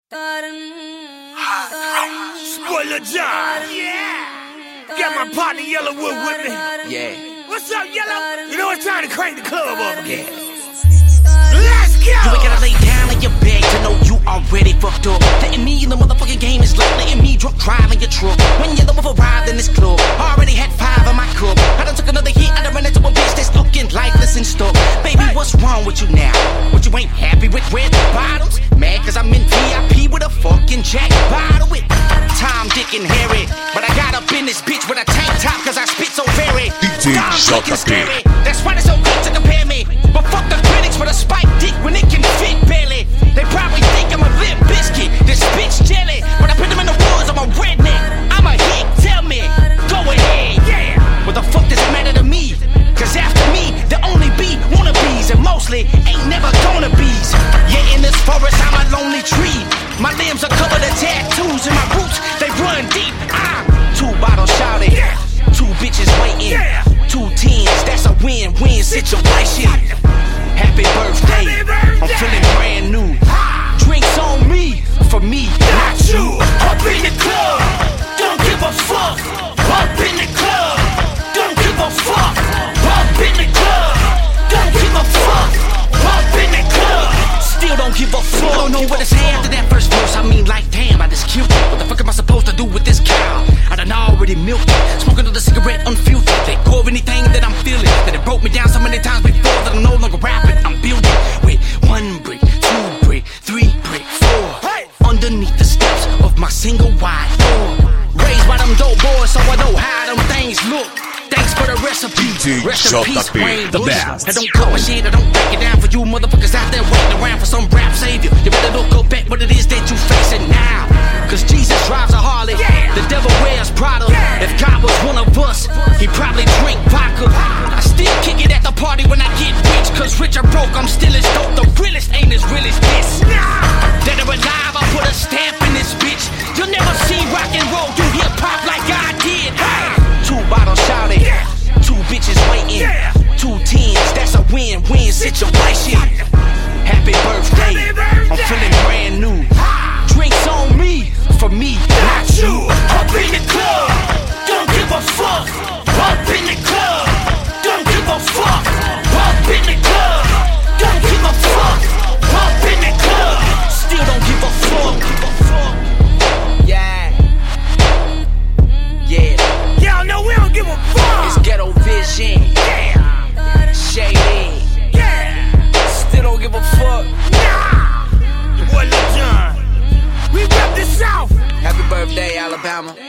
Spoiler John, yeah. Got my partner Yellowwood with me. Yeah. What's up, Yellow? You know it's time to crank the club up again. Let's go! You ain't gotta lay down on your bed to know you already fucked up. Letting me in the motherfucking game is like letting me drunk drive in your truck. When Yellow arrived in this club, already had 5 in my cup. I done took another hit, I done ran into a bitch that's looking lifeless and stuck. Baby, what's wrong with you now? What, you ain't happy with red bottoms? Mad cause I'm in VIP with a fucking Jack bottle with Tom, Dick, and Harry. But I got up in this bitch with a tank top cause I spit so very scary. That's why they so quick to compare me. But fuck the critics with a spike dick when it can fit barely. They probably think I'm a Limp Biscuit, this bitch jelly. When I put them in the woods, I'm a redneck. I'm a hit, tell me, go ahead, yeah. What the fuck does it matter to me? Cause after me, there only be wannabes, and mostly ain't never gonna be's. Yeah, in this forest, I'm a lonely tree. My limbs are covered in tattoos, and my roots, they run deep. I'm 2 bottles shouted, 2 bitches waiting, 2 teens, that's a win-win situation. Happy birthday, I'm feeling brand new. Drinks on me, for me, not you. Up in the club, don't give a fuck. Up in the club, don't give a fuck. Up in the club, don't give a fuck. Up in the club, still don't give a fuck. I don't know what to say after that first verse. I mean, like, damn, I just cute. What the fuck am I supposed to do with this cow? I done already milked it. Smoking another cigarette unfiltered. Let go of anything that I'm feeling. That it broke me down so many times before that I'm no longer rapping. I'm building with 1 brick, 2 brick, 3 brick, 4. Underneath the steps of my single wide door. Raised by them dope boys, so I know how them things look. Thanks for the recipe. Rest in peace, brain the best. I don't cut my shit, I don't break it down for you motherfuckers out there waiting around for some rap savior. You better look up at what it is that you facing now. Cause Jesus drives a Harley, the devil wears Prada. If God was one of us, he'd probably drink vodka. I still kick it at the party when I get rich. Cause rich or broke, I'm still as dope. The realest ain't as real as this. Dead or alive, I put a stamp in this bitch. You'll never see rock and roll do hip hop like I did. 2 bottles shouted, 2 bitches waiting, 2 teens, that's a win-win situation. Happy birthday, I'm feeling brand new. Drinks on me, for me, not you. Up in the club, don't give a fuck. Up in the club, don't give a fuck. Up in the club, don't give a fuck. Up in the club, still don't give a fuck. Yeah. Y'all know we don't give a fuck. It's Ghetto Vision. Shady. Still don't give a fuck. Nah. Your boy Lil John. We rep the South. Happy birthday, Alabama.